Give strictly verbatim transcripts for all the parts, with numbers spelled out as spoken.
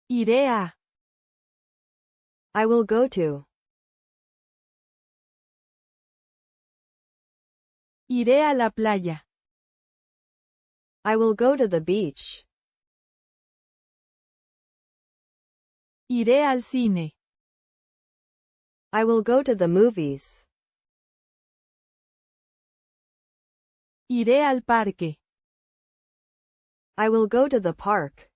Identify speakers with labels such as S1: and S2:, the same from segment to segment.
S1: Iré a.
S2: I will go to.
S1: Iré a la playa.
S2: I will go to the beach.
S1: Iré al cine.
S2: I will go to the movies.
S1: Iré al parque.
S2: I will go to the park.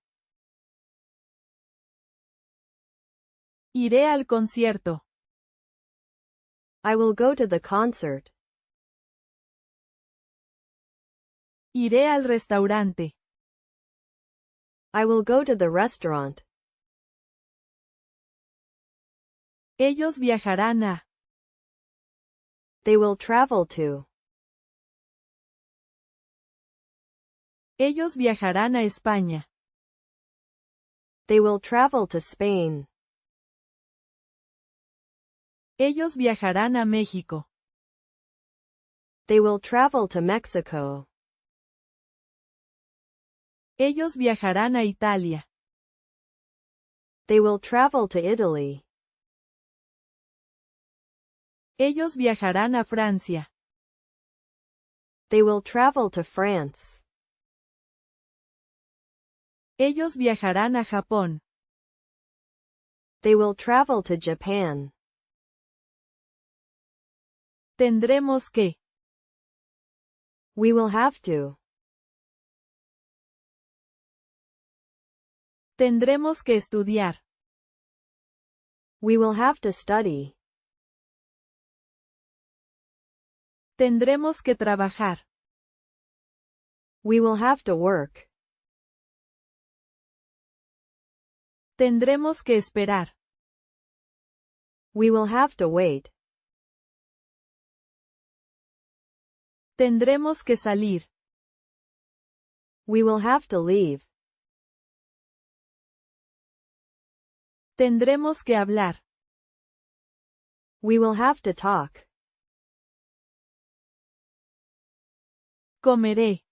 S1: Iré al concierto.
S2: I will go to the concert.
S1: Iré al restaurante.
S2: I will go to the restaurant.
S1: Ellos viajarán a.
S2: They will travel to.
S1: Ellos viajarán a España.
S2: They will travel to Spain.
S1: Ellos viajarán a México.
S2: They will travel to Mexico.
S1: Ellos viajarán a Italia.
S2: They will travel to Italy.
S1: Ellos viajarán a Francia.
S2: They will travel to France.
S1: Ellos viajarán a Japón.
S2: They will travel to Japan.
S1: Tendremos que.
S2: We will have to.
S1: Tendremos que estudiar.
S2: We will have to study.
S1: Tendremos que trabajar.
S2: We will have to work.
S1: Tendremos que esperar.
S2: We will have to wait.
S1: Tendremos que salir.
S2: We will have to leave.
S1: Tendremos que hablar.
S2: We will have to talk.
S1: Comeré.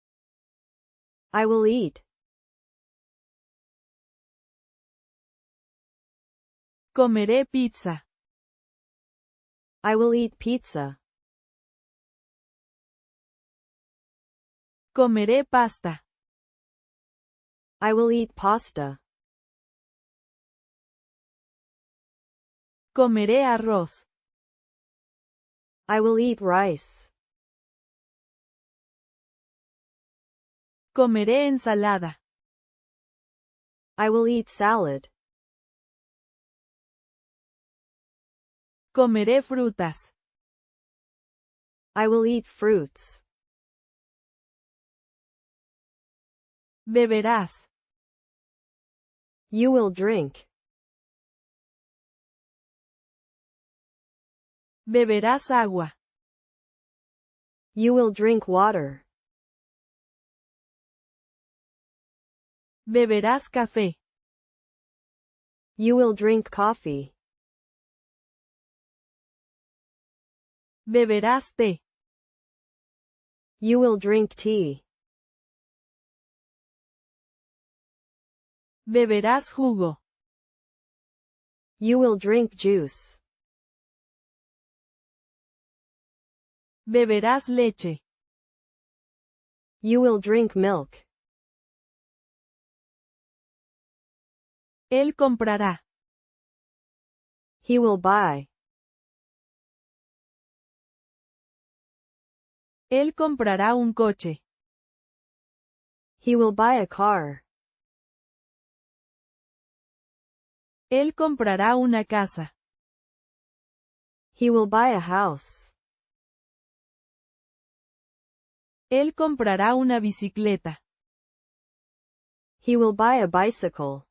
S2: I will eat.
S1: Comeré pizza.
S2: I will eat pizza.
S1: Comeré pasta.
S2: I will eat pasta.
S1: Comeré arroz.
S2: I will eat rice.
S1: Comeré ensalada.
S2: I will eat salad.
S1: Comeré frutas.
S2: I will eat fruits.
S1: Beberás.
S2: You will drink.
S1: Beberás agua.
S2: You will drink water.
S1: Beberás café.
S2: You will drink coffee.
S1: Beberás té.
S2: You will drink tea.
S1: Beberás jugo.
S2: You will drink juice.
S1: Beberás leche.
S2: You will drink milk.
S1: Él comprará.
S2: He will buy.
S1: Él comprará un coche.
S2: He will buy a car.
S1: Él comprará una casa.
S2: He will buy a house.
S1: Él comprará una bicicleta.
S2: He will buy a bicycle.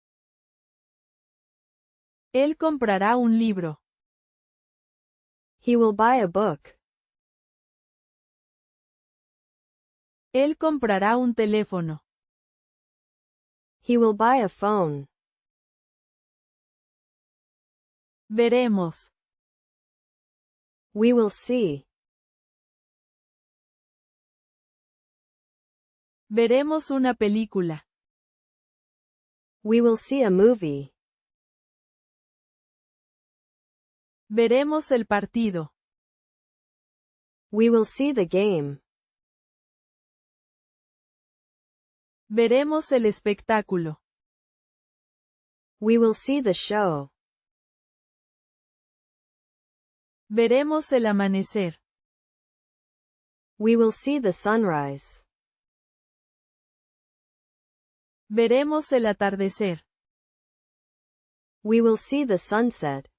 S1: Él comprará un libro.
S2: He will buy a book.
S1: Él comprará un teléfono.
S2: He will buy a phone.
S1: Veremos.
S2: We will see.
S1: Veremos una película.
S2: We will see a movie.
S1: Veremos el partido.
S2: We will see the game.
S1: Veremos el espectáculo.
S2: We will see the show.
S1: Veremos el amanecer.
S2: We will see the sunrise.
S1: Veremos el atardecer.
S2: We will see the sunset.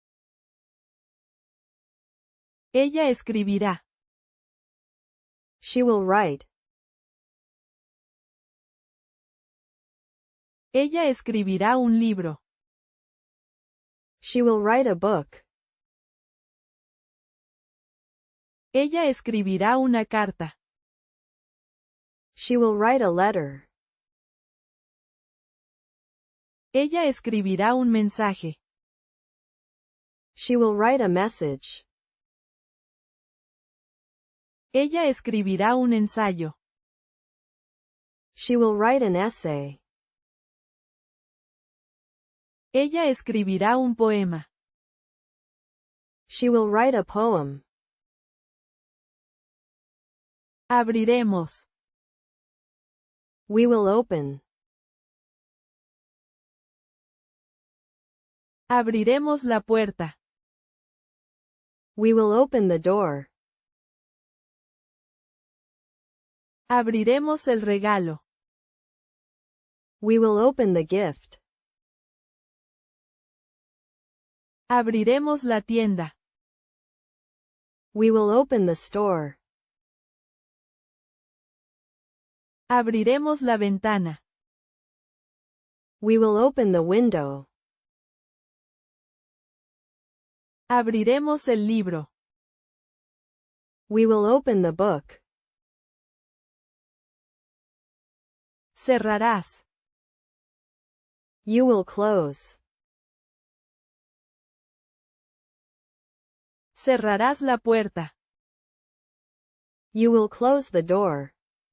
S1: Ella escribirá.
S2: She will write.
S1: Ella escribirá un libro.
S2: She will write a book.
S1: Ella escribirá una carta.
S2: She will write a letter.
S1: Ella escribirá un mensaje.
S2: She will write a message.
S1: Ella escribirá un ensayo.
S2: She will write an essay.
S1: Ella escribirá un poema.
S2: She will write a poem.
S1: Abriremos.
S2: We will open.
S1: Abriremos la puerta.
S2: We will open the door.
S1: Abriremos el regalo.
S2: We will open the gift.
S1: Abriremos la tienda.
S2: We will open the store.
S1: Abriremos la ventana.
S2: We will open the window.
S1: Abriremos el libro.
S2: We will open the book.
S1: Cerrarás.
S2: You will close.
S1: Cerrarás la puerta.
S2: You will close the door.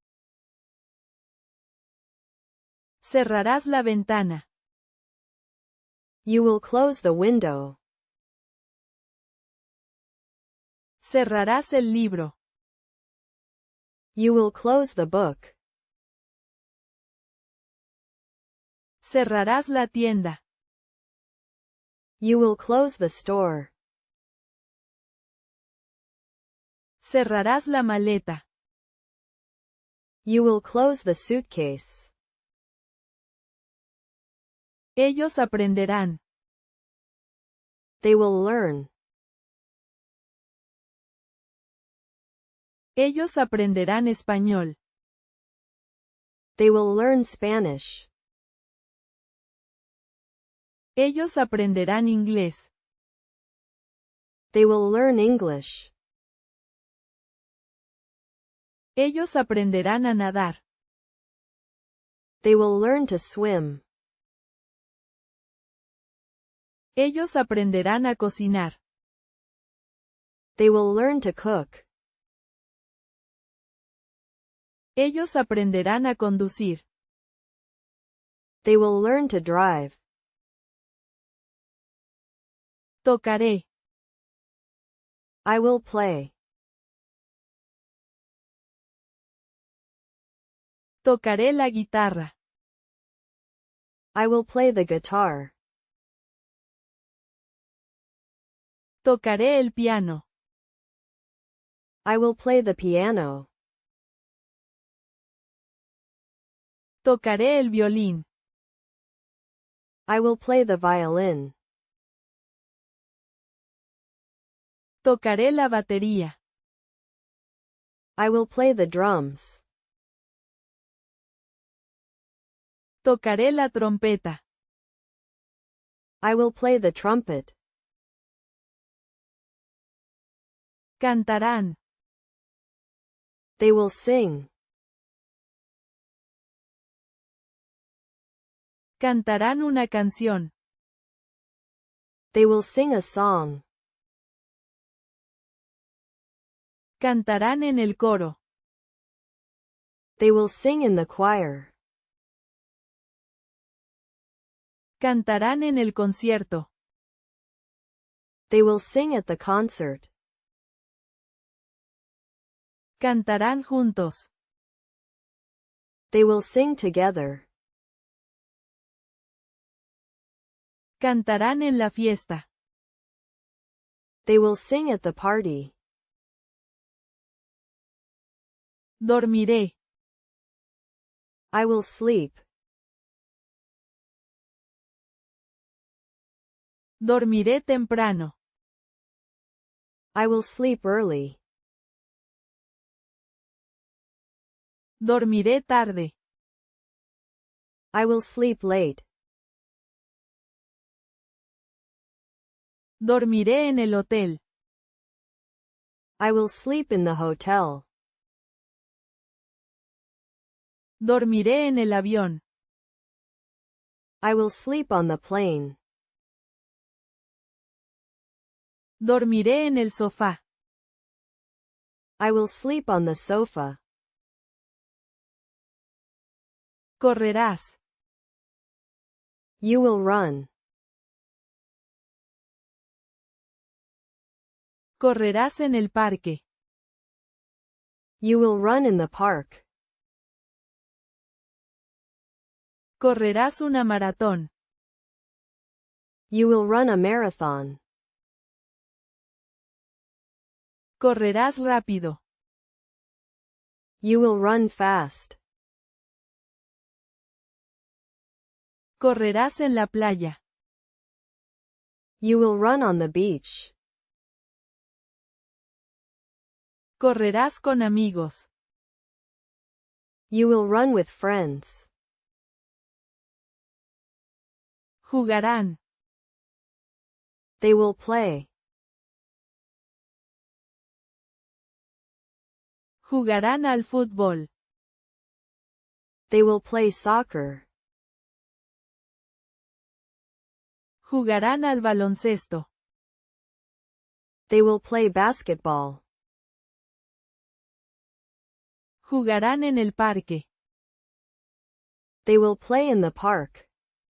S1: Cerrarás la ventana.
S2: You will close the window.
S1: Cerrarás el libro.
S2: You will close the book.
S1: Cerrarás la tienda.
S2: You will close the store.
S1: Cerrarás la maleta.
S2: You will close the suitcase.
S1: Ellos aprenderán.
S2: They will learn.
S1: Ellos aprenderán español.
S2: They will learn Spanish.
S1: Ellos aprenderán inglés.
S2: They will learn English.
S1: Ellos aprenderán a nadar.
S2: They will learn to swim.
S1: Ellos aprenderán a cocinar.
S2: They will learn to cook.
S1: Ellos aprenderán a conducir.
S2: They will learn to drive.
S1: Tocaré.
S2: I will play.
S1: Tocaré la guitarra.
S2: I will play the guitar.
S1: Tocaré el piano.
S2: I will play the piano.
S1: Tocaré el violín.
S2: I will play the violin.
S1: Tocaré la batería.
S2: I will play the drums.
S1: Tocaré la trompeta.
S2: I will play the trumpet.
S1: Cantarán.
S2: They will sing.
S1: Cantarán una canción.
S2: They will sing a song.
S1: Cantarán en el coro.
S2: They will sing in the choir.
S1: Cantarán en el concierto.
S2: They will sing at the concert.
S1: Cantarán juntos.
S2: They will sing together.
S1: Cantarán en la fiesta.
S2: They will sing at the party.
S1: Dormiré.
S2: I will sleep.
S1: Dormiré temprano.
S2: I will sleep early.
S1: Dormiré tarde.
S2: I will sleep late.
S1: Dormiré en el hotel.
S2: I will sleep in the hotel.
S1: Dormiré en el avión.
S2: I will sleep on the plane.
S1: Dormiré en el sofá.
S2: I will sleep on the sofa.
S1: Correrás.
S2: You will run.
S1: Correrás en el parque.
S2: You will run in the park.
S1: Correrás una maratón.
S2: You will run a marathon.
S1: Correrás rápido.
S2: You will run fast.
S1: Correrás en la playa.
S2: You will run on the beach.
S1: Correrás con amigos.
S2: You will run with friends.
S1: Jugarán.
S2: They will play.
S1: Jugarán al fútbol.
S2: They will play soccer.
S1: Jugarán al baloncesto.
S2: They will play basketball.
S1: Jugarán en el parque.
S2: They will play in the park.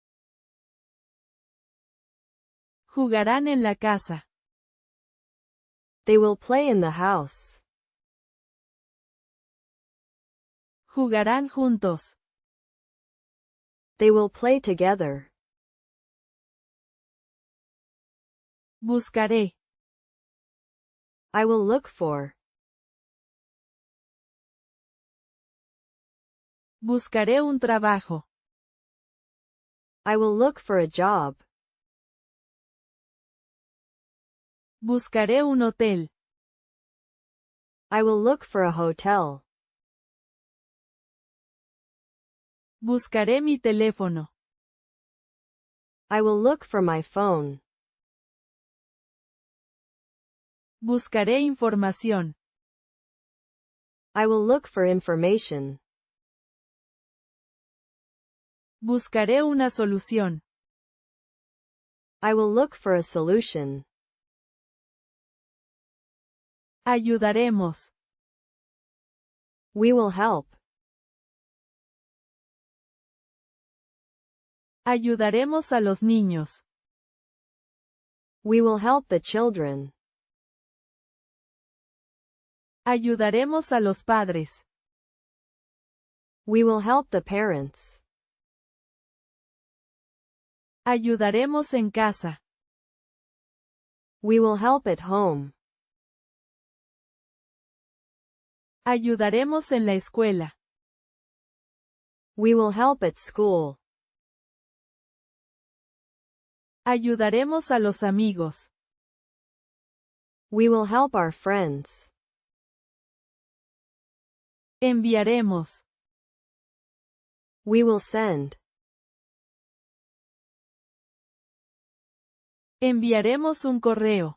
S1: Jugarán en la casa.
S2: They will play in the house.
S1: Jugarán juntos.
S2: They will play together.
S1: Buscaré.
S2: I will look for.
S1: Buscaré un trabajo.
S2: I will look for a job.
S1: Buscaré un hotel.
S2: I will look for a hotel.
S1: Buscaré mi teléfono.
S2: I will look for my phone.
S1: Buscaré información.
S2: I will look for information.
S1: Buscaré una solución.
S2: I will look for a solution.
S1: Ayudaremos.
S2: We will help.
S1: Ayudaremos a los niños.
S2: We will help the children.
S1: Ayudaremos a los padres.
S2: We will help the parents.
S1: Ayudaremos en casa.
S2: We will help at home.
S1: Ayudaremos en la escuela.
S2: We will help at school.
S1: Ayudaremos a los amigos.
S2: We will help our friends.
S1: Enviaremos.
S2: We will send.
S1: Enviaremos un correo.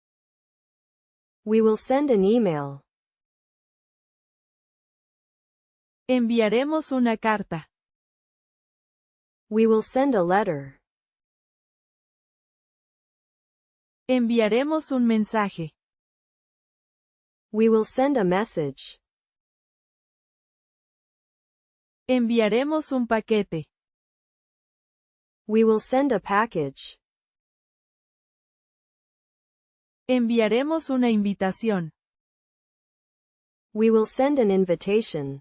S2: We will send an email.
S1: Enviaremos una carta.
S2: We will send a letter.
S1: Enviaremos un mensaje.
S2: We will send a message.
S1: Enviaremos un paquete.
S2: We will send a package.
S1: Enviaremos una invitación.
S2: We will send an invitation.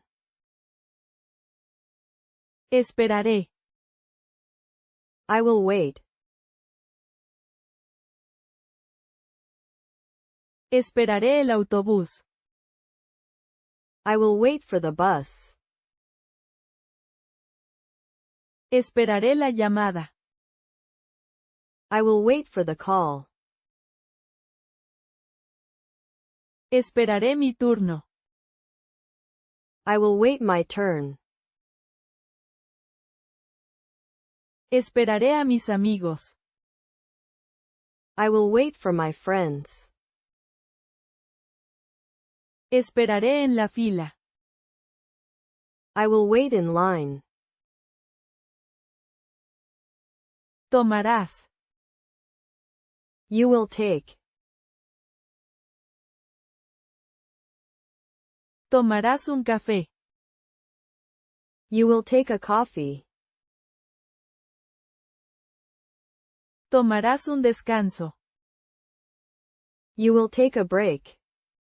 S1: Esperaré.
S2: I will wait.
S1: Esperaré el autobús.
S2: I will wait for the bus.
S1: Esperaré la llamada.
S2: I will wait for the call.
S1: Esperaré mi turno.
S2: I will wait my turn.
S1: Esperaré a mis amigos.
S2: I will wait for my friends.
S1: Esperaré en la fila.
S2: I will wait in line.
S1: Tomarás.
S2: You will take.
S1: Tomarás un café.
S2: You will take a coffee.
S1: Tomarás un descanso.
S2: You will take a break.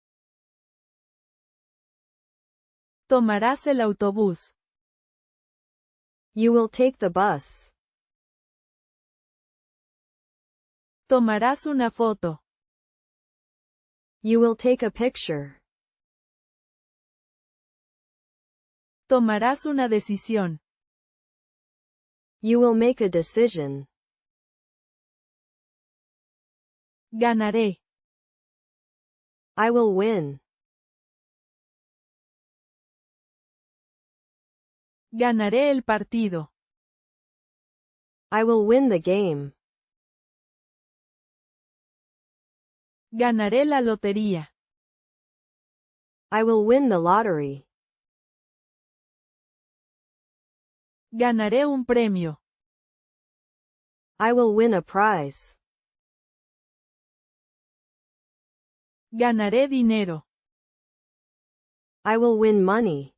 S1: Tomarás el autobús.
S2: You will take the bus.
S1: Tomarás una foto.
S2: You will take a picture.
S1: Tomarás una decisión.
S2: You will make a decision.
S1: Ganaré.
S2: I will win.
S1: Ganaré el partido.
S2: I will win the game.
S1: Ganaré la lotería.
S2: I will win the lottery.
S1: Ganaré un premio.
S2: I will win a prize.
S1: Ganaré dinero.
S2: I will win money.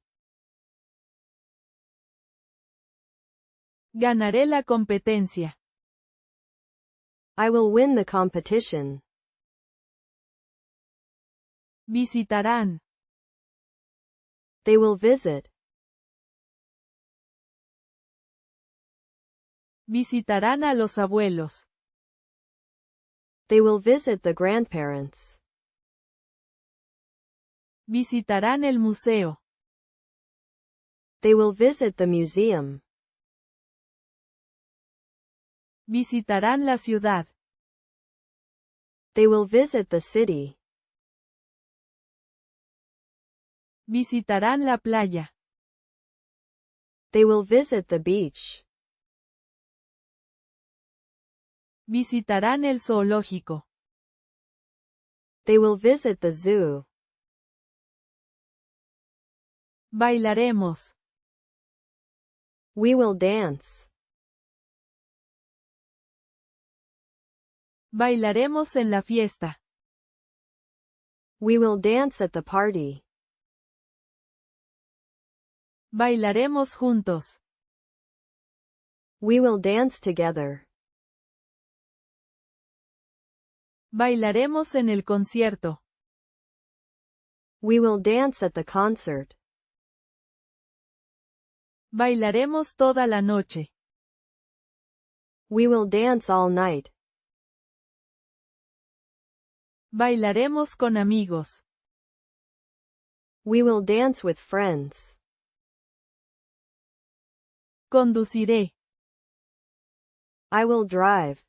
S1: Ganaré la competencia.
S2: I will win the competition.
S1: Visitarán.
S2: They will visit.
S1: Visitarán a los abuelos.
S2: They will visit the grandparents.
S1: Visitarán el museo.
S2: They will visit the museum.
S1: Visitarán la ciudad.
S2: They will visit the city.
S1: Visitarán la playa.
S2: They will visit the beach.
S1: Visitarán el zoológico.
S2: They will visit the zoo.
S1: Bailaremos.
S2: We will dance.
S1: Bailaremos en la fiesta.
S2: We will dance at the party.
S1: Bailaremos juntos.
S2: We will dance together.
S1: Bailaremos en el concierto.
S2: We will dance at the concert.
S1: Bailaremos toda la noche.
S2: We will dance all night.
S1: Bailaremos con amigos.
S2: We will dance with friends.
S1: Conduciré.
S2: I will drive.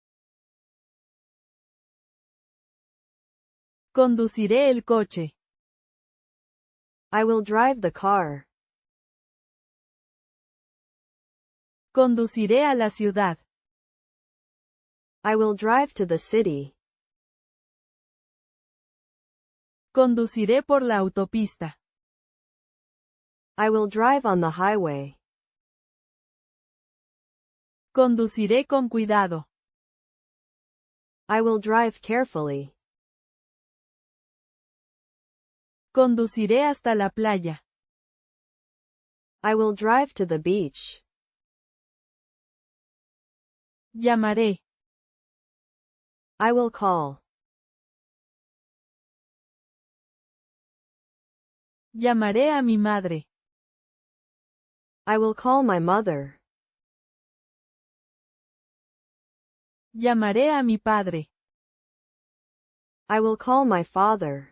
S1: Conduciré el coche.
S2: I will drive the car.
S1: Conduciré a la ciudad.
S2: I will drive to the city.
S1: Conduciré por la autopista.
S2: I will drive on the highway.
S1: Conduciré con cuidado.
S2: I will drive carefully.
S1: Conduciré hasta la playa.
S2: I will drive to the beach.
S1: Llamaré.
S2: I will call.
S1: Llamaré a mi madre.
S2: I will call my mother.
S1: Llamaré a mi padre.
S2: I will call my father.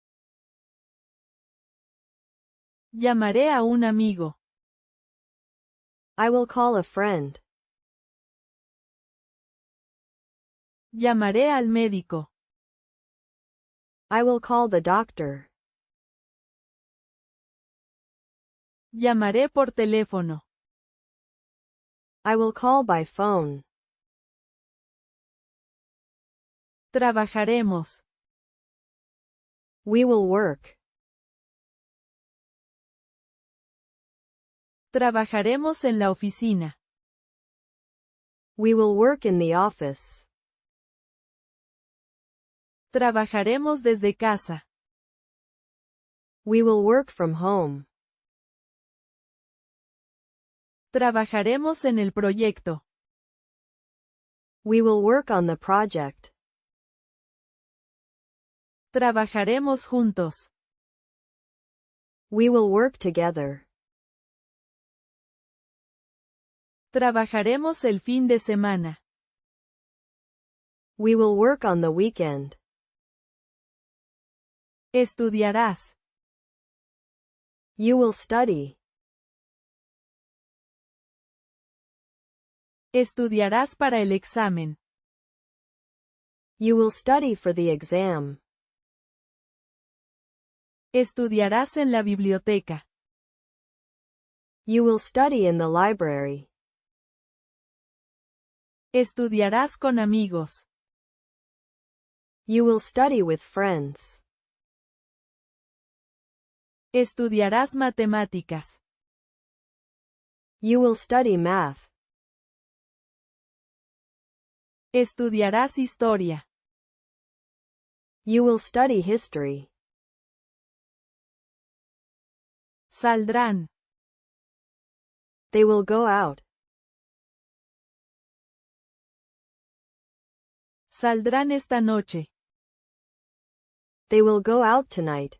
S1: Llamaré a un amigo.
S2: I will call a friend.
S1: Llamaré al médico.
S2: I will call the doctor.
S1: Llamaré por teléfono.
S2: I will call by phone.
S1: Trabajaremos.
S2: We will work.
S1: Trabajaremos en la oficina.
S2: We will work in the office.
S1: Trabajaremos desde casa.
S2: We will work from home.
S1: Trabajaremos en el proyecto.
S2: We will work on the project.
S1: Trabajaremos juntos.
S2: We will work together.
S1: Trabajaremos el fin de semana.
S2: We will work on the weekend.
S1: Estudiarás.
S2: You will study.
S1: Estudiarás para el examen.
S2: You will study for the exam.
S1: Estudiarás en la biblioteca.
S2: You will study in the library.
S1: Estudiarás con amigos.
S2: You will study with friends.
S1: Estudiarás matemáticas.
S2: You will study math.
S1: Estudiarás historia.
S2: You will study history.
S1: Saldrán.
S2: They will go out.
S1: Saldrán esta noche.
S2: They will go out tonight.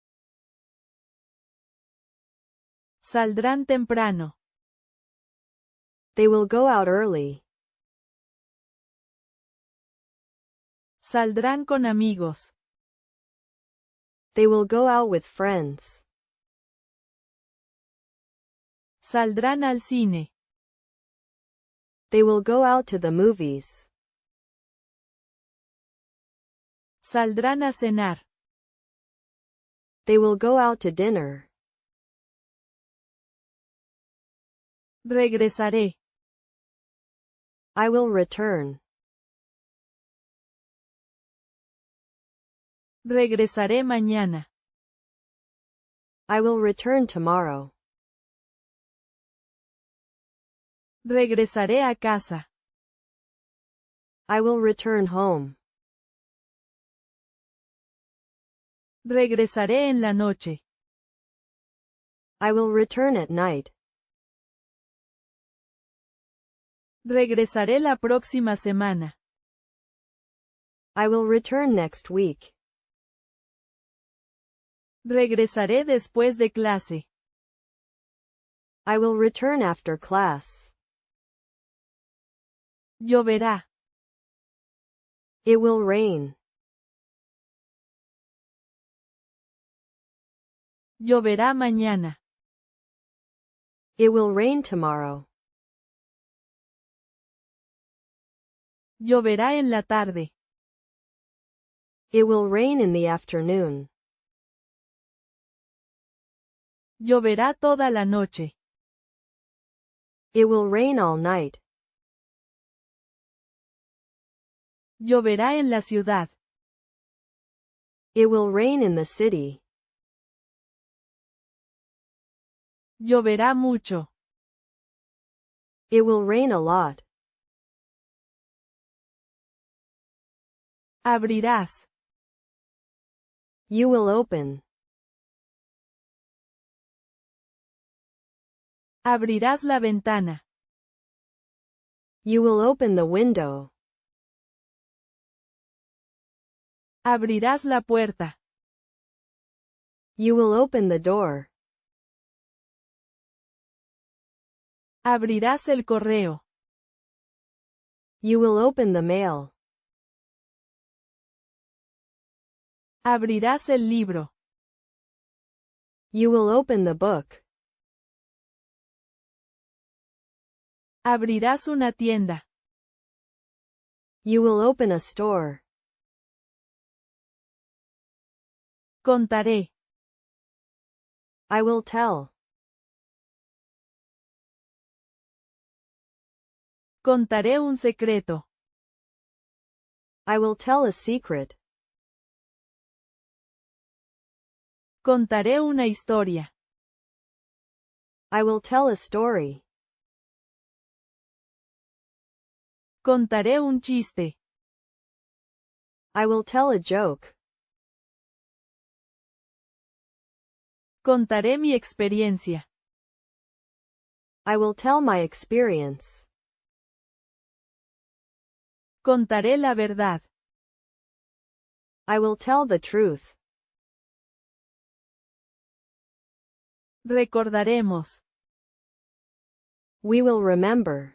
S1: Saldrán temprano.
S2: They will go out early.
S1: Saldrán con amigos.
S2: They will go out with friends.
S1: Saldrán al cine.
S2: They will go out to the movies.
S1: Saldrán a cenar.
S2: They will go out to dinner.
S1: Regresaré.
S2: I will return.
S1: Regresaré mañana.
S2: I will return tomorrow.
S1: Regresaré a casa.
S2: I will return home.
S1: Regresaré en la noche.
S2: I will return at night.
S1: Regresaré la próxima semana.
S2: I will return next week.
S1: Regresaré después de clase.
S2: I will return after class.
S1: Lloverá.
S2: It will rain.
S1: Lloverá mañana.
S2: It will rain tomorrow.
S1: Lloverá en la tarde.
S2: It will rain in the afternoon.
S1: Lloverá toda la noche.
S2: It will rain all night.
S1: Lloverá en la ciudad.
S2: It will rain in the city.
S1: Lloverá mucho.
S2: It will rain a lot.
S1: Abrirás.
S2: You will open.
S1: Abrirás la ventana.
S2: You will open the window.
S1: Abrirás la puerta.
S2: You will open the door.
S1: Abrirás el correo.
S2: You will open the mail.
S1: Abrirás el libro.
S2: You will open the book.
S1: Abrirás una tienda.
S2: You will open a store.
S1: Contaré.
S2: I will tell.
S1: Contaré un secreto.
S2: I will tell a secret.
S1: Contaré una historia.
S2: I will tell a story.
S1: Contaré un chiste.
S2: I will tell a joke.
S1: Contaré mi experiencia.
S2: I will tell my experience.
S1: Contaré la verdad.
S2: I will tell the truth.
S1: Recordaremos.
S2: We will remember.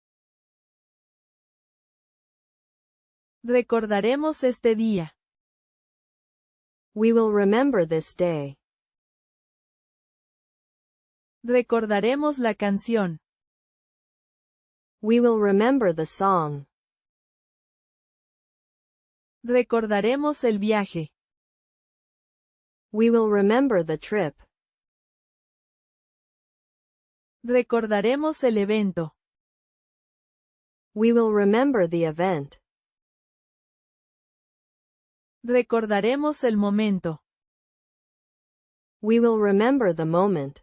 S1: Recordaremos este día.
S2: We will remember this day.
S1: Recordaremos la canción.
S2: We will remember the song.
S1: Recordaremos el viaje.
S2: We will remember the trip.
S1: Recordaremos el evento.
S2: We will remember the event.
S1: Recordaremos el momento.
S2: We will remember the moment.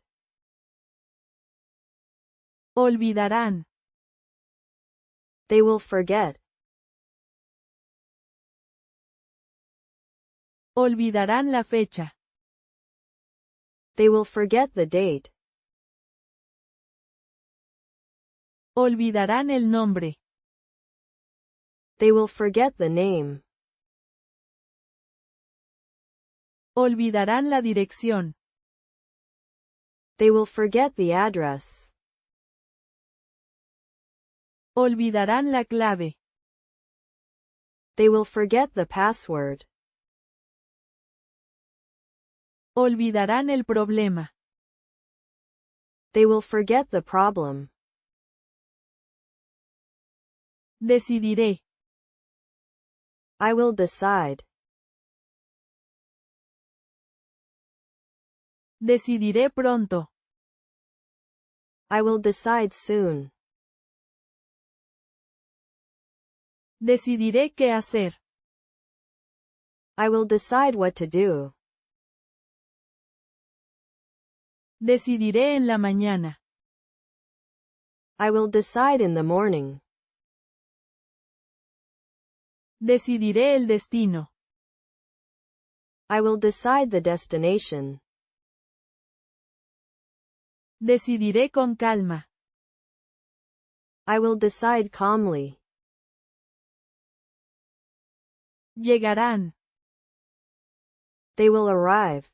S1: Olvidarán.
S2: They will forget.
S1: Olvidarán la fecha.
S2: They will forget the date.
S1: Olvidarán el nombre.
S2: They will forget the name.
S1: Olvidarán la dirección.
S2: They will forget the address.
S1: Olvidarán la clave.
S2: They will forget the password.
S1: Olvidarán el problema.
S2: They will forget the problem.
S1: Decidiré.
S2: I will decide.
S1: Decidiré pronto.
S2: I will decide soon.
S1: Decidiré qué hacer.
S2: I will decide what to do.
S1: Decidiré en la mañana.
S2: I will decide in the morning.
S1: Decidiré el destino.
S2: I will decide the destination.
S1: Decidiré con calma.
S2: I will decide calmly.
S1: Llegarán.
S2: They will arrive.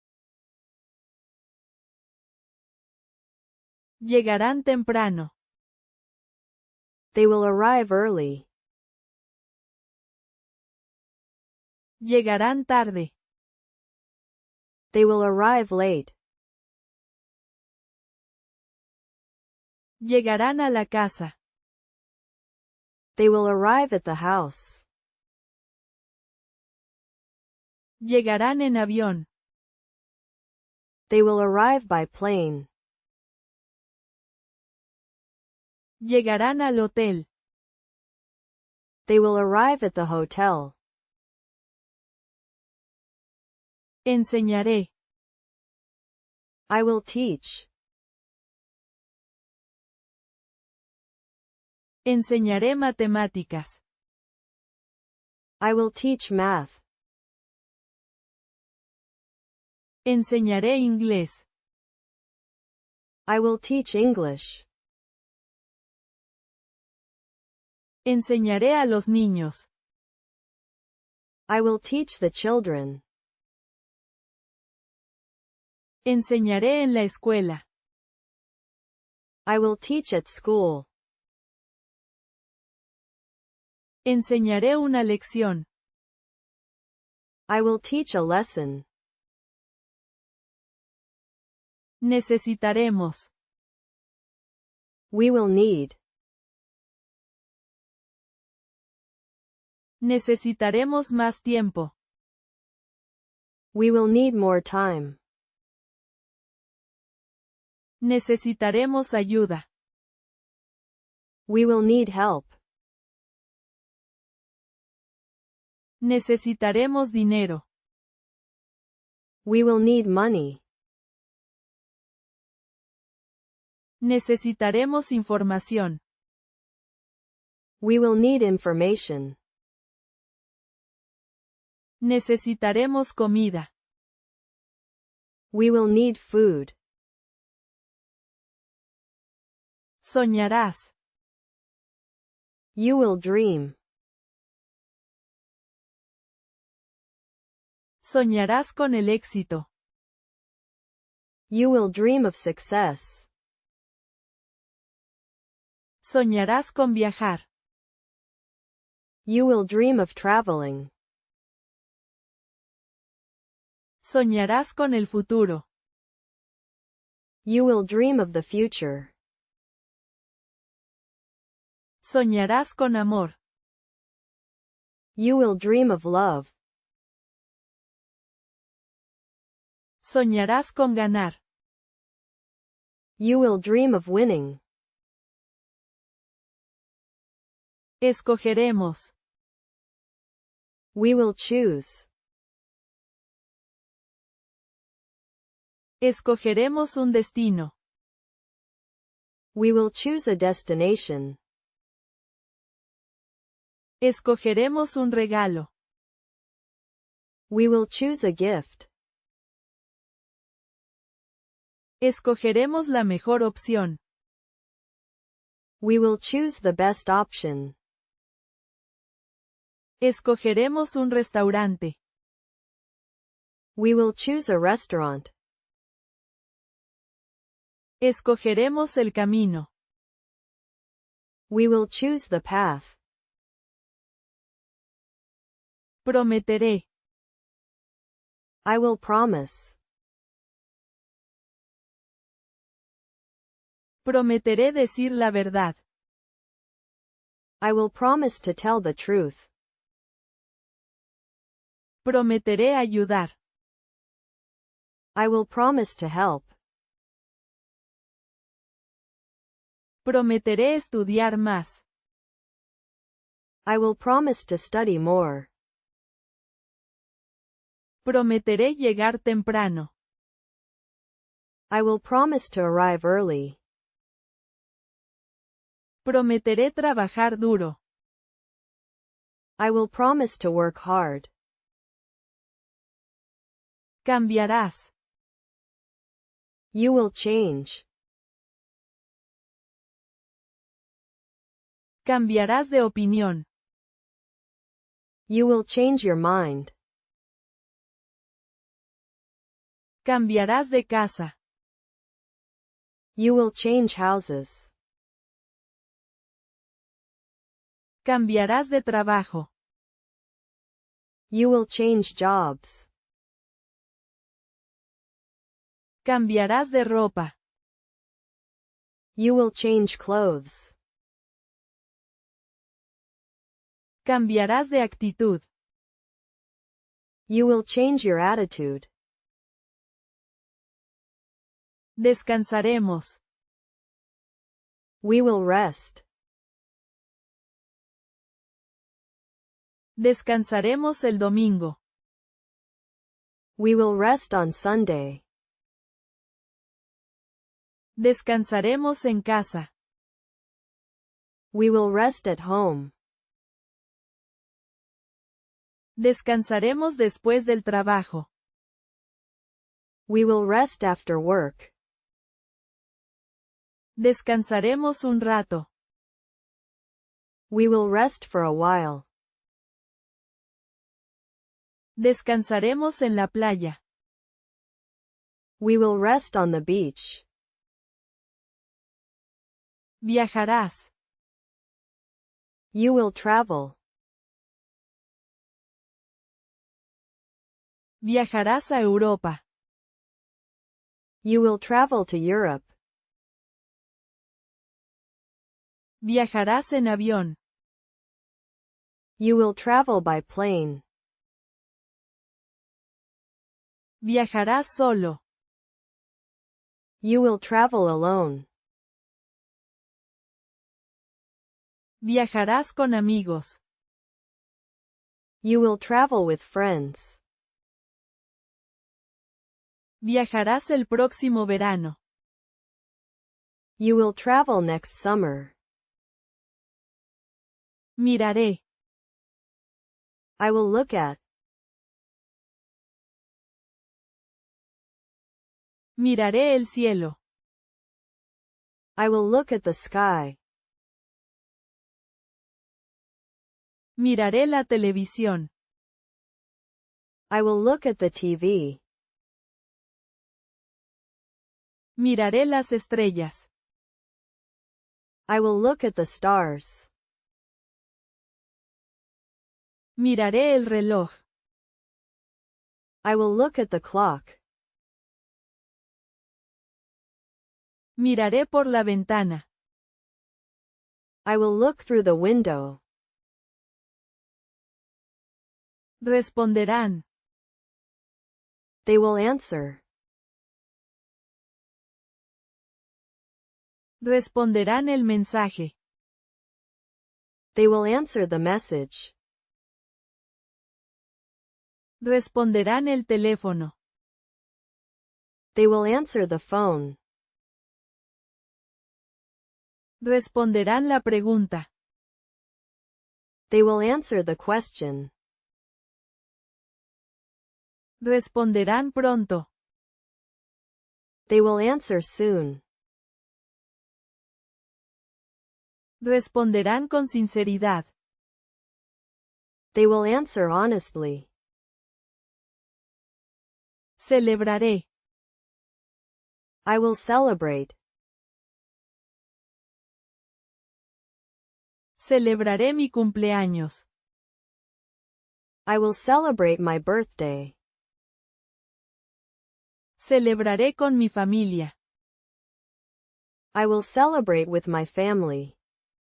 S1: Llegarán temprano.
S2: They will arrive early.
S1: Llegarán tarde.
S2: They will arrive late.
S1: Llegarán a la casa.
S2: They will arrive at the house.
S1: Llegarán en avión.
S2: They will arrive by plane.
S1: Llegarán al hotel.
S2: They will arrive at the hotel.
S1: Enseñaré.
S2: I will teach.
S1: Enseñaré matemáticas.
S2: I will teach math.
S1: Enseñaré inglés.
S2: I will teach English.
S1: Enseñaré a los niños.
S2: I will teach the children.
S1: Enseñaré en la escuela.
S2: I will teach at school.
S1: Enseñaré una lección.
S2: I will teach a lesson.
S1: Necesitaremos.
S2: We will need.
S1: Necesitaremos más tiempo.
S2: We will need more time.
S1: Necesitaremos ayuda.
S2: We will need help.
S1: Necesitaremos dinero.
S2: We will need money.
S1: Necesitaremos información.
S2: We will need information.
S1: Necesitaremos comida.
S2: We will need food.
S1: Soñarás.
S2: You will dream.
S1: Soñarás con el éxito.
S2: You will dream of success.
S1: Soñarás con viajar.
S2: You will dream of traveling.
S1: Soñarás con el futuro.
S2: You will dream of the future.
S1: Soñarás con amor.
S2: You will dream of love.
S1: Soñarás con ganar.
S2: You will dream of winning.
S1: Escogeremos.
S2: We will choose.
S1: Escogeremos un destino.
S2: We will choose a destination.
S1: Escogeremos un regalo.
S2: We will choose a gift.
S1: Escogeremos la mejor opción.
S2: We will choose the best option.
S1: Escogeremos un restaurante.
S2: We will choose a restaurant.
S1: Escogeremos el camino.
S2: We will choose the path.
S1: Prometeré.
S2: I will promise.
S1: Prometeré decir la verdad.
S2: I will promise to tell the truth.
S1: Prometeré ayudar.
S2: I will promise to help.
S1: Prometeré estudiar más.
S2: I will promise to study more.
S1: Prometeré llegar temprano.
S2: I will promise to arrive early.
S1: Prometeré trabajar duro.
S2: I will promise to work hard.
S1: Cambiarás.
S2: You will change.
S1: Cambiarás de opinión.
S2: You will change your mind.
S1: Cambiarás de casa.
S2: You will change houses.
S1: Cambiarás de trabajo.
S2: You will change jobs.
S1: Cambiarás de ropa.
S2: You will change clothes.
S1: Cambiarás de actitud.
S2: You will change your attitude.
S1: Descansaremos.
S2: We will rest.
S1: Descansaremos el domingo.
S2: We will rest on Sunday.
S1: Descansaremos en casa.
S2: We will rest at home.
S1: Descansaremos después del trabajo.
S2: We will rest after work.
S1: Descansaremos un rato.
S2: We will rest for a while.
S1: Descansaremos en la playa.
S2: We will rest on the beach.
S1: Viajarás.
S2: You will travel.
S1: Viajarás a Europa.
S2: You will travel to Europe.
S1: Viajarás en avión.
S2: You will travel by plane.
S1: Viajarás solo.
S2: You will travel alone.
S1: Viajarás con amigos.
S2: You will travel with friends.
S1: Viajarás el próximo verano.
S2: You will travel next summer.
S1: Miraré.
S2: I will look at.
S1: Miraré el cielo.
S2: I will look at the sky.
S1: Miraré la televisión.
S2: I will look at the T V.
S1: Miraré las estrellas.
S2: I will look at the stars.
S1: Miraré el reloj.
S2: I will look at the clock.
S1: Miraré por la ventana.
S2: I will look through the window.
S1: Responderán.
S2: They will answer.
S1: Responderán el mensaje.
S2: They will answer the message.
S1: Responderán el teléfono.
S2: They will answer the phone.
S1: Responderán la pregunta.
S2: They will answer the question.
S1: Responderán pronto.
S2: They will answer soon.
S1: Responderán con sinceridad.
S2: They will answer honestly.
S1: Celebraré.
S2: I will celebrate.
S1: Celebraré mi cumpleaños.
S2: I will celebrate my birthday.
S1: Celebraré con mi familia.
S2: I will celebrate with my family.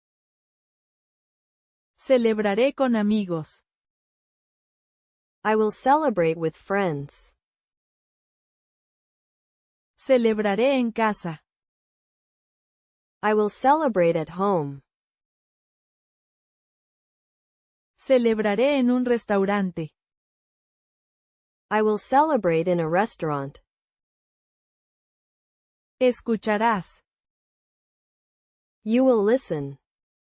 S1: Celebraré con amigos.
S2: I will celebrate with friends.
S1: Celebraré en casa.
S2: I will celebrate at home.
S1: Celebraré en un restaurante.
S2: I will celebrate in a restaurant.
S1: Escucharás.
S2: You will listen.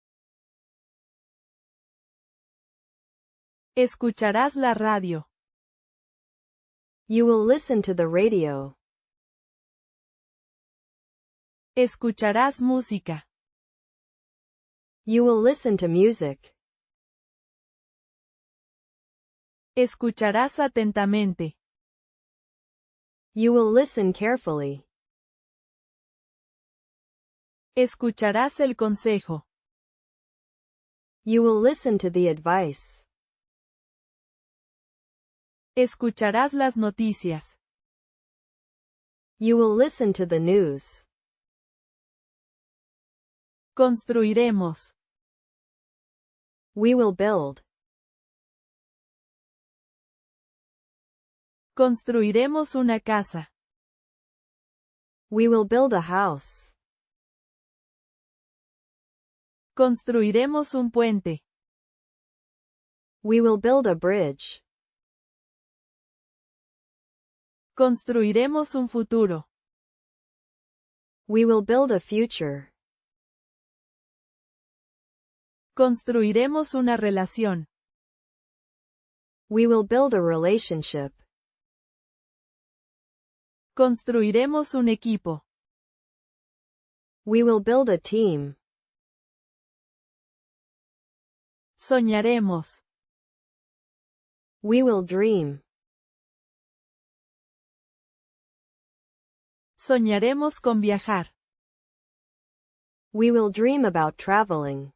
S1: Escucharás la radio.
S2: You will listen to the radio.
S1: Escucharás música.
S2: You will listen to music.
S1: Escucharás atentamente.
S2: You will listen carefully.
S1: Escucharás el consejo.
S2: You will listen to the advice.
S1: Escucharás las noticias.
S2: You will listen to the news.
S1: Construiremos.
S2: We will build.
S1: Construiremos una casa.
S2: We will build a house.
S1: Construiremos un puente.
S2: We will build a bridge.
S1: Construiremos un futuro.
S2: We will build a future.
S1: Construiremos una relación.
S2: We will build a relationship.
S1: Construiremos un equipo.
S2: We will build a team.
S1: Soñaremos.
S2: We will dream.
S1: Soñaremos con viajar.
S2: We will dream about traveling.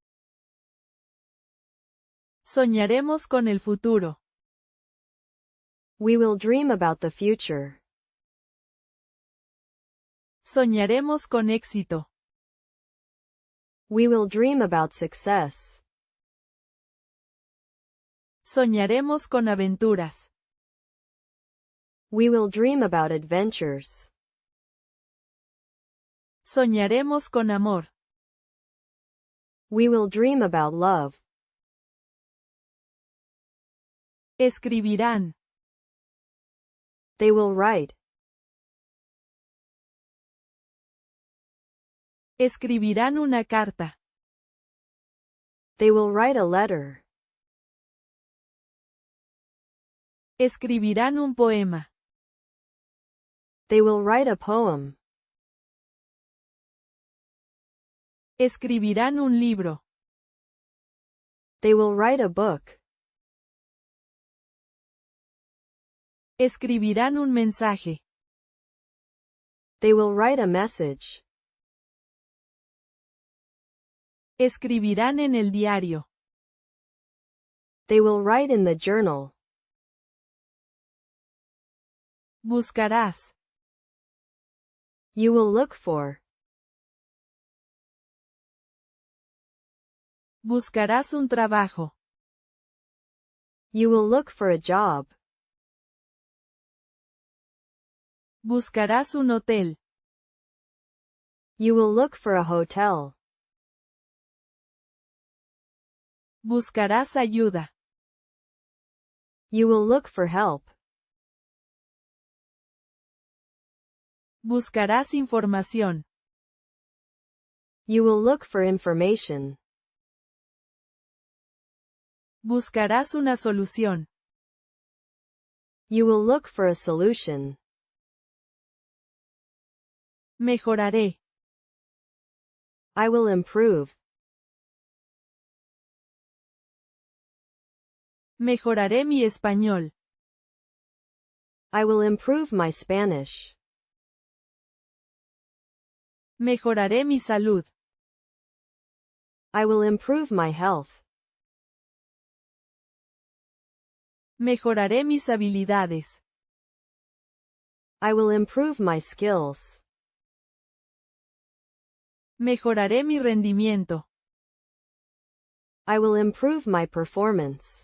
S1: Soñaremos con el futuro.
S2: We will dream about the future.
S1: Soñaremos con éxito.
S2: We will dream about success.
S1: Soñaremos con aventuras.
S2: We will dream about adventures.
S1: Soñaremos con amor.
S2: We will dream about love.
S1: Escribirán.
S2: They will write.
S1: Escribirán una carta.
S2: They will write a letter.
S1: Escribirán un poema.
S2: They will write a poem.
S1: Escribirán un libro.
S2: They will write a book.
S1: Escribirán un mensaje.
S2: They will write a message.
S1: Escribirán en el diario.
S2: They will write in the journal.
S1: Buscarás.
S2: You will look for.
S1: Buscarás un trabajo.
S2: You will look for a job.
S1: Buscarás un hotel.
S2: You will look for a hotel.
S1: Buscarás ayuda.
S2: You will look for help.
S1: Buscarás información.
S2: You will look for information.
S1: Buscarás una solución.
S2: You will look for a solution.
S1: Mejoraré.
S2: I will improve.
S1: Mejoraré mi español.
S2: I will improve my Spanish.
S1: Mejoraré mi salud.
S2: I will improve my health.
S1: Mejoraré mis habilidades.
S2: I will improve my skills.
S1: Mejoraré mi rendimiento.
S2: I will improve my performance.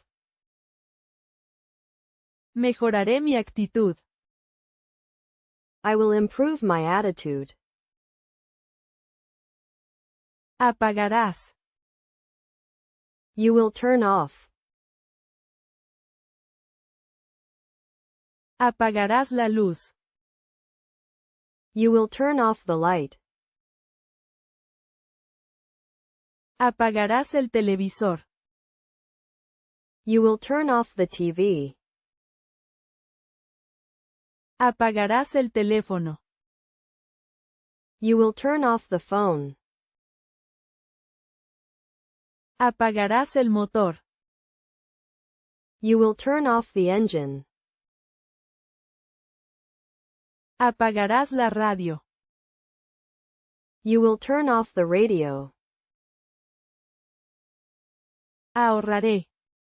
S1: Mejoraré mi actitud.
S2: I will improve my attitude.
S1: Apagarás.
S2: You will turn off.
S1: Apagarás la luz.
S2: You will turn off the light.
S1: Apagarás el televisor.
S2: You will turn off the T V.
S1: Apagarás el teléfono.
S2: You will turn off the phone.
S1: Apagarás el motor.
S2: You will turn off the engine.
S1: Apagarás la radio.
S2: You will turn off the radio.
S1: Ahorraré.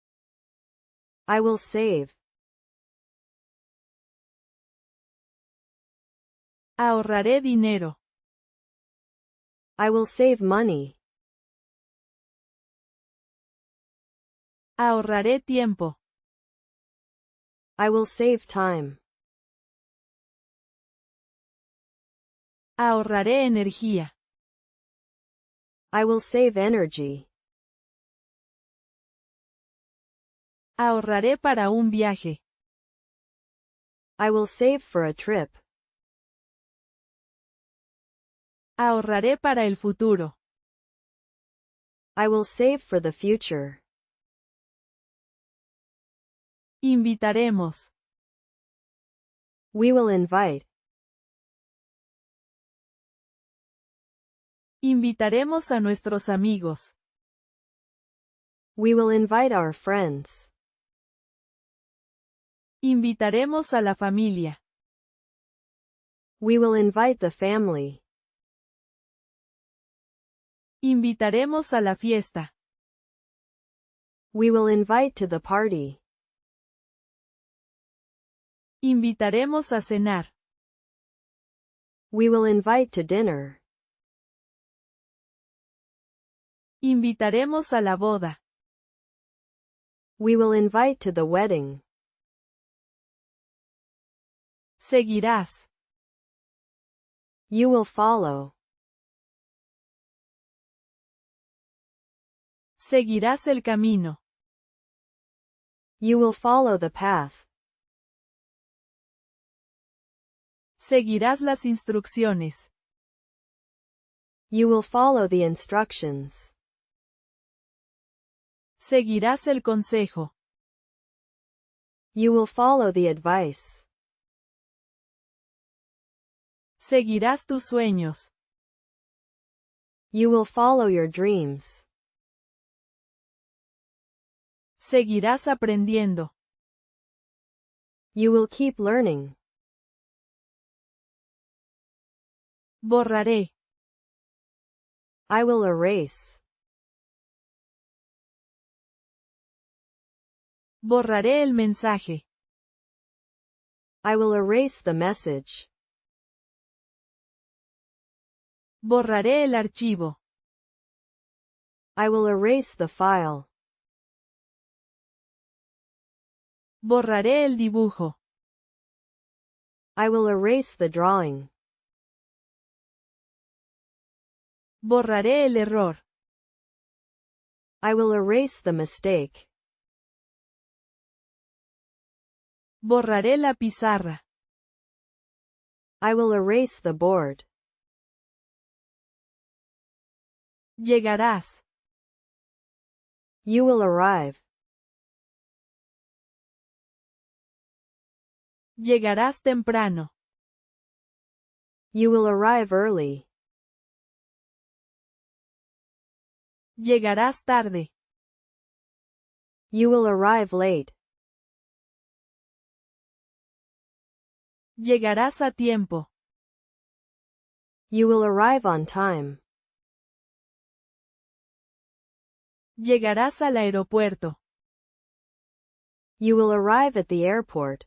S2: I will save.
S1: Ahorraré dinero.
S2: I will save money.
S1: Ahorraré tiempo.
S2: I will save time.
S1: Ahorraré energía.
S2: I will save energy.
S1: Ahorraré para un viaje.
S2: I will save for a trip.
S1: Ahorraré para el futuro.
S2: I will save for the future.
S1: Invitaremos.
S2: We will invite.
S1: Invitaremos a nuestros amigos.
S2: We will invite our friends.
S1: Invitaremos a la familia.
S2: We will invite the family.
S1: Invitaremos a la fiesta.
S2: We will invite to the party.
S1: Invitaremos a cenar.
S2: We will invite to dinner.
S1: Invitaremos a la boda.
S2: We will invite to the wedding.
S1: Seguirás.
S2: You will follow.
S1: Seguirás el camino.
S2: You will follow the path.
S1: Seguirás las instrucciones.
S2: You will follow the instructions.
S1: Seguirás el consejo.
S2: You will follow the advice.
S1: Seguirás tus sueños.
S2: You will follow your dreams.
S1: Seguirás aprendiendo.
S2: You will keep learning.
S1: Borraré.
S2: I will erase.
S1: Borraré el mensaje.
S2: I will erase the message.
S1: Borraré el archivo.
S2: I will erase the file.
S1: Borraré el dibujo.
S2: I will erase the drawing.
S1: Borraré el error.
S2: I will erase the mistake.
S1: Borraré la pizarra.
S2: I will erase the board.
S1: Llegarás.
S2: You will arrive.
S1: Llegarás temprano.
S2: You will arrive early.
S1: Llegarás tarde.
S2: You will arrive late.
S1: Llegarás a tiempo.
S2: You will arrive on time.
S1: Llegarás al aeropuerto.
S2: You will arrive at the airport.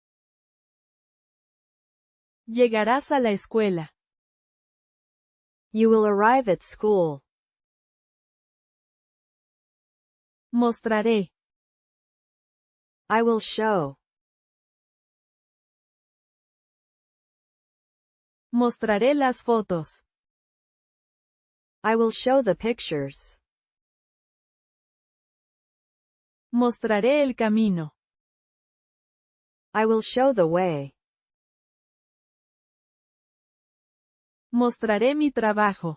S1: Llegarás a la escuela.
S2: You will arrive at school.
S1: Mostraré.
S2: I will show.
S1: Mostraré las fotos.
S2: I will show the pictures.
S1: Mostraré el camino.
S2: I will show the way.
S1: Mostraré mi trabajo.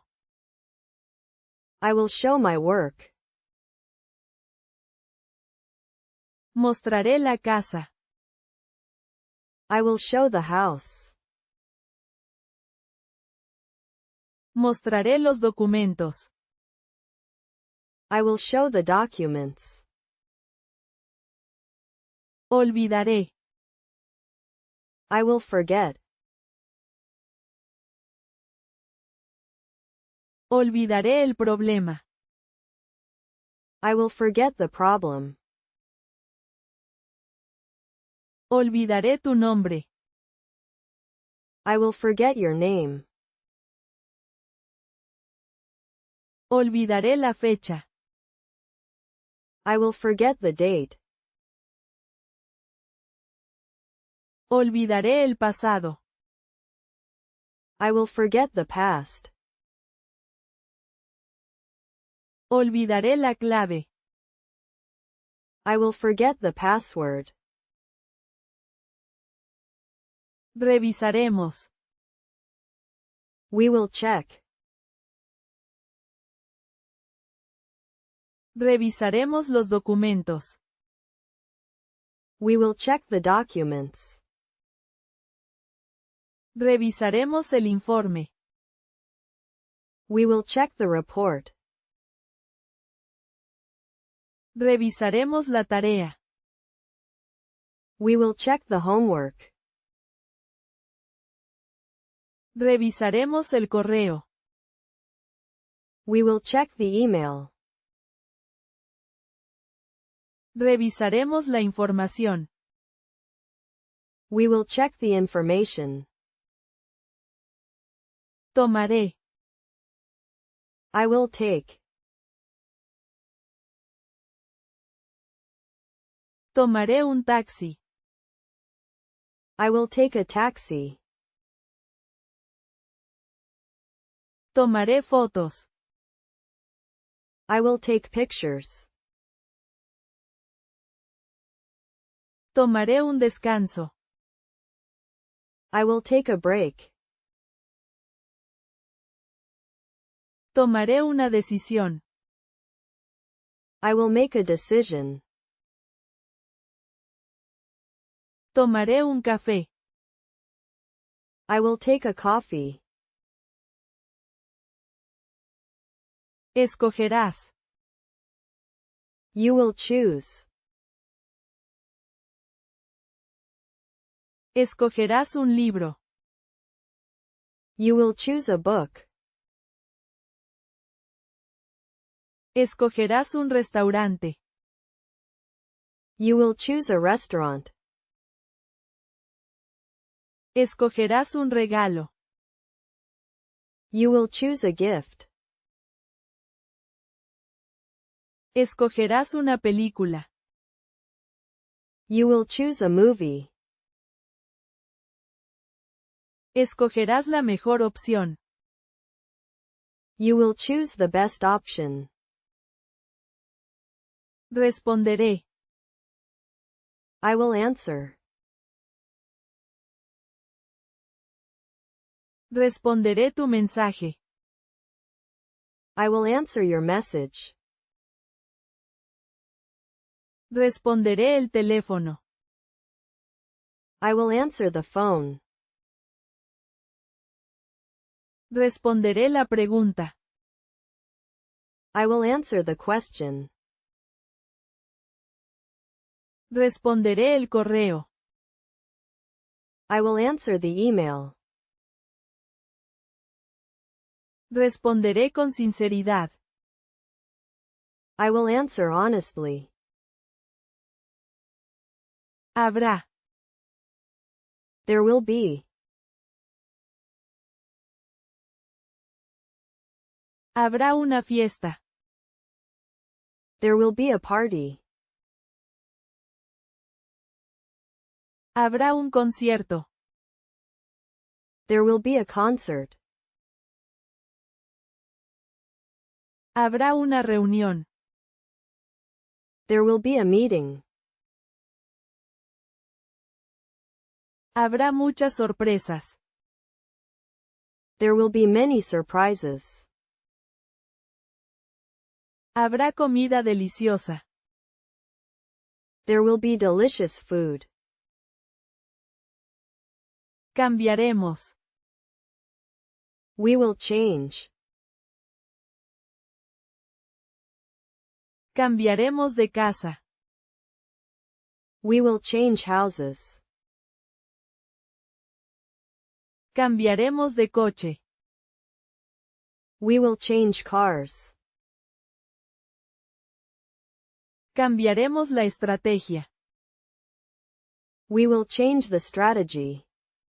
S2: I will show my work.
S1: Mostraré la casa.
S2: I will show the house.
S1: Mostraré los documentos.
S2: I will show the documents.
S1: Olvidaré.
S2: I will forget.
S1: Olvidaré el problema.
S2: I will forget the problem.
S1: Olvidaré tu nombre.
S2: I will forget your name.
S1: Olvidaré la fecha.
S2: I will forget the date.
S1: Olvidaré el pasado.
S2: I will forget the past.
S1: Olvidaré la clave.
S2: I will forget the password.
S1: Revisaremos.
S2: We will check.
S1: Revisaremos los documentos.
S2: We will check the documents.
S1: Revisaremos el informe.
S2: We will check the report.
S1: Revisaremos la tarea.
S2: We will check the homework.
S1: Revisaremos el correo.
S2: We will check the email.
S1: Revisaremos la información.
S2: We will check the information.
S1: Tomaré.
S2: I will take.
S1: Tomaré un taxi.
S2: I will take a taxi.
S1: Tomaré fotos.
S2: I will take pictures.
S1: Tomaré un descanso.
S2: I will take a break.
S1: Tomaré una decisión.
S2: I will make a decision.
S1: Tomaré un café.
S2: I will take a coffee.
S1: Escogerás.
S2: You will choose.
S1: Escogerás un libro.
S2: You will choose a book.
S1: Escogerás un restaurante.
S2: You will choose a restaurant.
S1: Escogerás un regalo.
S2: You will choose a gift.
S1: Escogerás una película.
S2: You will choose a movie.
S1: Escogerás la mejor opción.
S2: You will choose the best option.
S1: Responderé.
S2: I will answer.
S1: Responderé tu mensaje.
S2: I will answer your message.
S1: Responderé el teléfono.
S2: I will answer the phone.
S1: Responderé la pregunta.
S2: I will answer the question.
S1: Responderé el correo.
S2: I will answer the email.
S1: Responderé con sinceridad.
S2: I will answer honestly.
S1: Habrá.
S2: There will be.
S1: Habrá una fiesta.
S2: There will be a party.
S1: Habrá un concierto.
S2: There will be a concert.
S1: Habrá una reunión.
S2: There will be a meeting.
S1: Habrá muchas sorpresas.
S2: There will be many surprises.
S1: Habrá comida deliciosa.
S2: There will be delicious food.
S1: Cambiaremos.
S2: We will change.
S1: Cambiaremos de casa.
S2: We will change houses.
S1: Cambiaremos de coche.
S2: We will change cars.
S1: Cambiaremos la estrategia.
S2: We will change the strategy.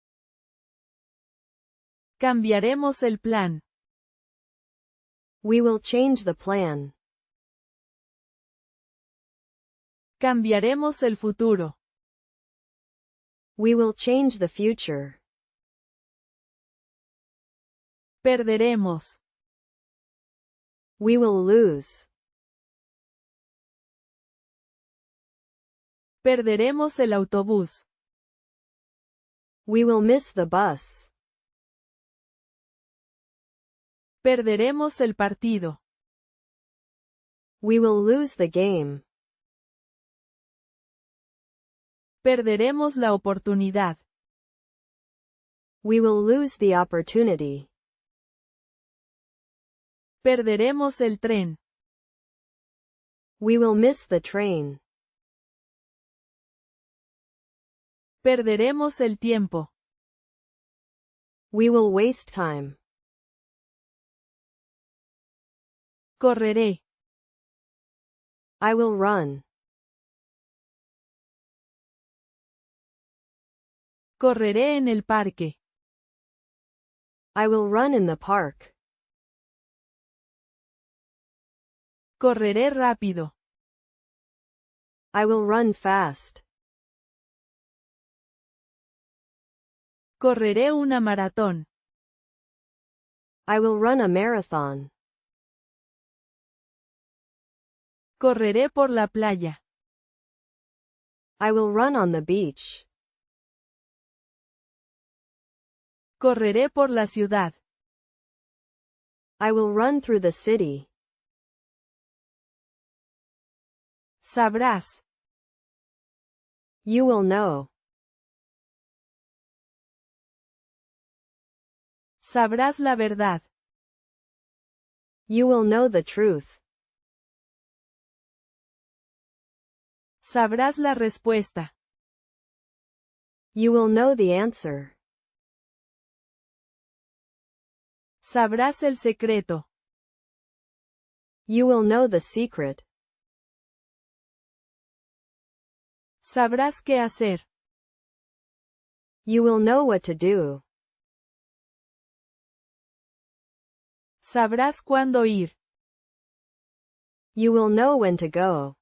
S1: Cambiaremos el plan.
S2: We will change the plan.
S1: Cambiaremos el futuro.
S2: We will change the future.
S1: Perderemos.
S2: We will lose.
S1: Perderemos el autobús.
S2: We will miss the bus.
S1: Perderemos el partido.
S2: We will lose the game.
S1: Perderemos la oportunidad.
S2: We will lose the opportunity.
S1: Perderemos el tren.
S2: We will miss the train.
S1: Perderemos el tiempo.
S2: We will waste time.
S1: Correré.
S2: I will run.
S1: Correré en el parque.
S2: I will run in the park.
S1: Correré rápido.
S2: I will run fast.
S1: Correré una maratón.
S2: I will run a marathon.
S1: Correré por la playa.
S2: I will run on the beach.
S1: Correré por la ciudad.
S2: I will run through the city.
S1: Sabrás.
S2: You will know.
S1: Sabrás la verdad.
S2: You will know the truth.
S1: Sabrás la respuesta.
S2: You will know the answer.
S1: Sabrás el secreto.
S2: You will know the secret.
S1: Sabrás qué hacer.
S2: You will know what to do.
S1: Sabrás cuándo ir.
S2: You will know when to go.